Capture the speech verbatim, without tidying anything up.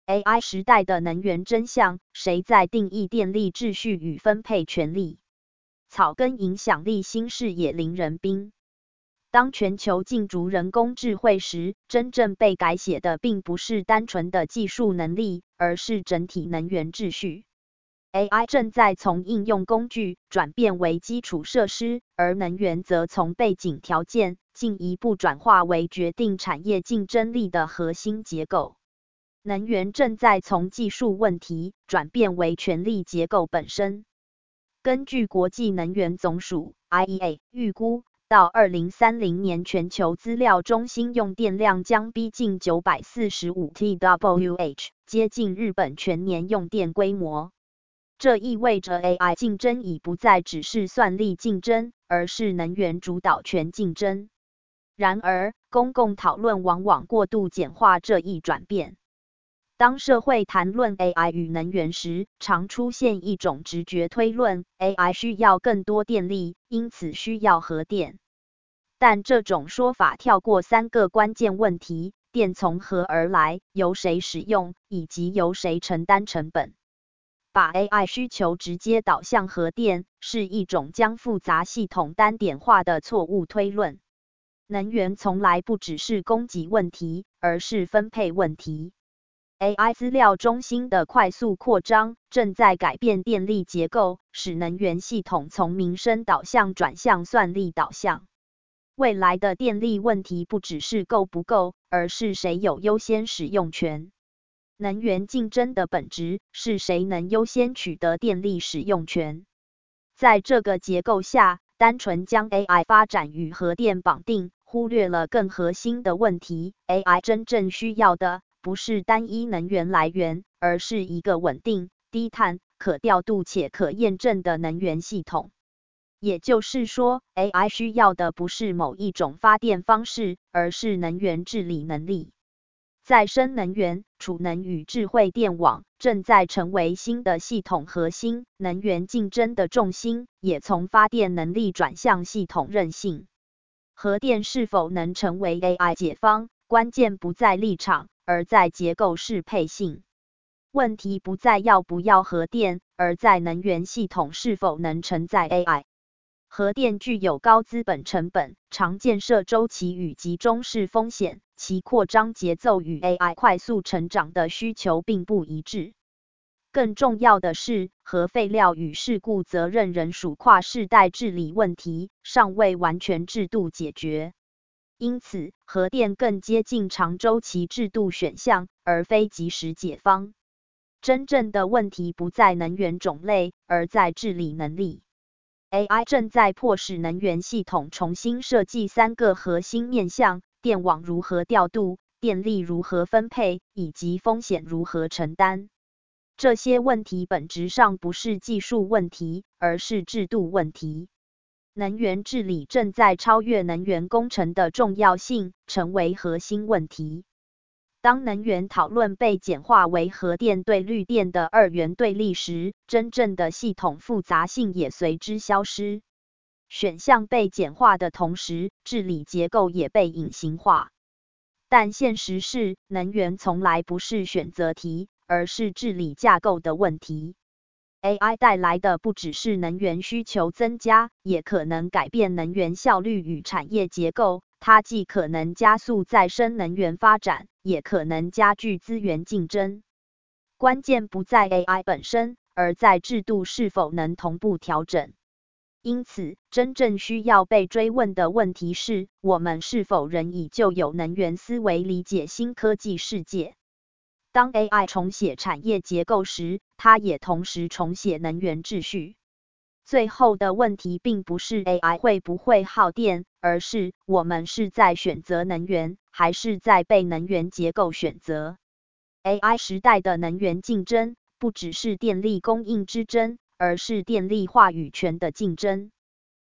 A I 时代的能源真相，谁在定义电力秩序与分配权力？草根影响力新视野林仁斌。当全球竞逐人工智慧时，真正被改写的并不是单纯的技术能力，而是整体能源秩序。A I 正在从应用工具转变为基础设施，而能源则从背景条件进一步转化为决定产业竞争力的核心结构。能源正在从技术问题转变为权力结构本身。根据国际能源总署 I E A 预估，到二零三零年，全球资料中心用电量将逼近九百四十五 T W H， 接近日本全年用电规模。这意味着 A I 竞争已不再只是算力竞争，而是能源主导权竞争。然而，公共讨论往往过度简化这一转变。当社会谈论 A I 与能源时，常出现一种直觉推论 ：A I 需要更多电力，因此需要核电。但这种说法跳过三个关键问题：电从何而来，由谁使用，以及由谁承担成本。把 A I 需求直接导向核电，是一种将复杂系统单点化的错误推论。能源从来不只是供给问题，而是分配问题。A I 资料中心的快速扩张正在改变电力结构，使能源系统从民生导向转向算力导向。未来的电力问题不只是够不够，而是谁有优先使用权。能源竞争的本质是谁能优先取得电力使用权。在这个结构下，单纯将 A I 发展与核电绑定，忽略了更核心的问题。A I 真正需要的不是单一能源来源，而是一个稳定、低碳、可调度且可验证的能源系统。也就是说 ，A I 需要的不是某一种发电方式，而是能源治理能力。再生能源、储能与智慧电网正在成为新的系统核心，能源竞争的重心也从发电能力转向系统韧性。核电是否能成为 A I 解方，关键不在立场，而在结构适配性。问题不在要不要核电，而在能源系统是否能承载 A I。核电具有高资本成本、长建设周期与集中式风险，其扩张节奏与 A I 快速成长的需求并不一致。更重要的是，核废料与事故责任仍属跨世代治理问题，尚未完全制度解决。因此，核电更接近长周期制度选项，而非即时解方。真正的问题不在能源种类，而在治理能力。A I 正在迫使能源系统重新设计三个核心面向：电网如何调度、电力如何分配，以及风险如何承担。这些问题本质上不是技术问题，而是制度问题。能源治理正在超越能源工程的重要性，成为核心问题。当能源讨论被简化为核电对绿电的二元对立时，真正的系统复杂性也随之消失。选项被简化的同时，治理结构也被隐形化。但现实是，能源从来不是选择题，而是治理架构的问题。A I 带来的不只是能源需求增加，也可能改变能源效率与产业结构。它既可能加速再生能源发展，也可能加剧资源竞争。关键不在 A I 本身，而在制度是否能同步调整。因此，真正需要被追问的问题是：我们是否仍以旧有能源思维理解新科技世界？当 A I 重写产业结构时，它也同时重写能源秩序。最后的问题并不是 A I 会不会耗电，而是我们是在选择能源，还是在被能源结构选择。A I 时代的能源竞争不只是电力供应之争，而是电力话语权的竞争。